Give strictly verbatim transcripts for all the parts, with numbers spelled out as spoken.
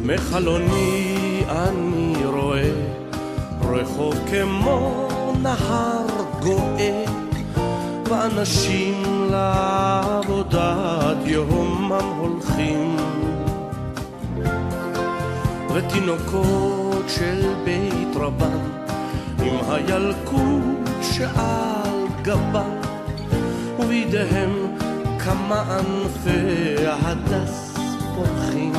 מחלוני אני רואה רחוב כמו נהר גואה, ואנשים לעבודת יומם הולכים, ותינוקות של בית רבן עם הילקוט שעל גבה, ובידיהם כמה ענפי הדס פורחים.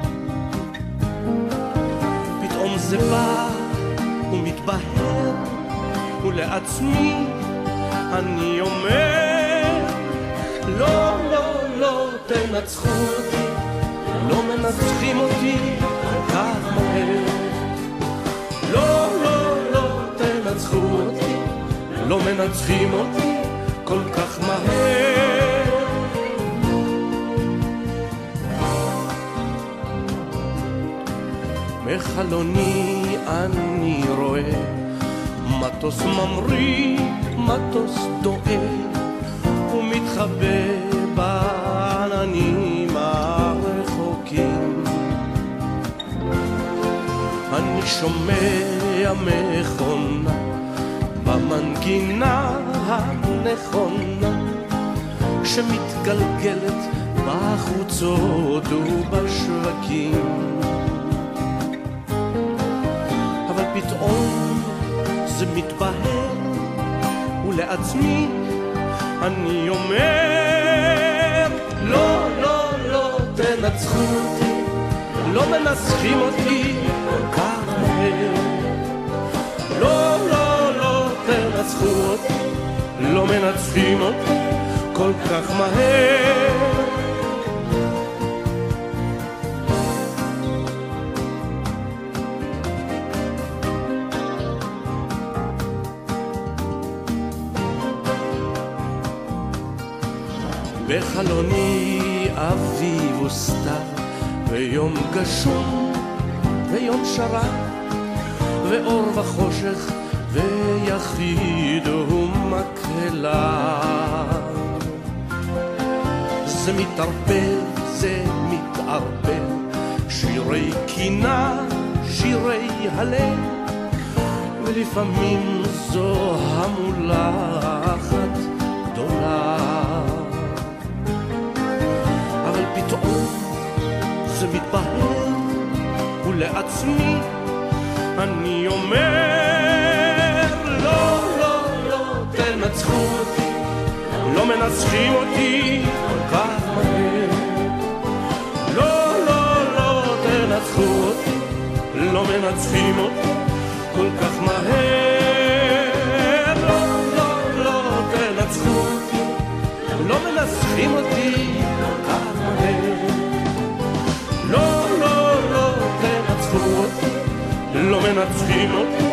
פתאום זה בא ומתבהר, ולעצמי אני אומר, לא, לא, לא תנצחו אותי, לא מנצחים אותי כל כך מהר. לא, לא, לא תנצחו אותי, לא מנצחים אותי כל כך מהר. מחלוני אני רואה מטוס ממריא, מטוס דואג, ומתחבא בעננים הרחוקים. אני שומע מכונה במנגינה הנכונה, שמתגלגלת בחוצות ובשווקים. אבל פתאום זה מתבהר, ולעצמי אני אומר, לא, לא, לא תנצחו אותי, לא מנצחים אותי כל כך מהר. לא, לא, לא תנצחו אותי, לא מנצחים אותי כל כך מהר. בחלוני אביב וסתיו, ויום גשום ויום שרק, ואור וחושך ויחיד ומקהלה. זה מתערבב, זה מתערבב, שירי קינה, שירי הלב, ולפעמים זו המולה אחת גדולה. אבל פתאום זה מתבהר, ולעצמי אני אומר, לא, לא, לא תנצחו אותי, לא מנצחים אותי כל כך מהר. לא, לא, לא תנצחו אותי, לא מנצחים אותי כל כך מהר. לא, לא, לא תנצחו אותי, לא מנצחים אותי כל כך מהר. לא, לא, לא תנצחו אותי, לא מנצחים אותי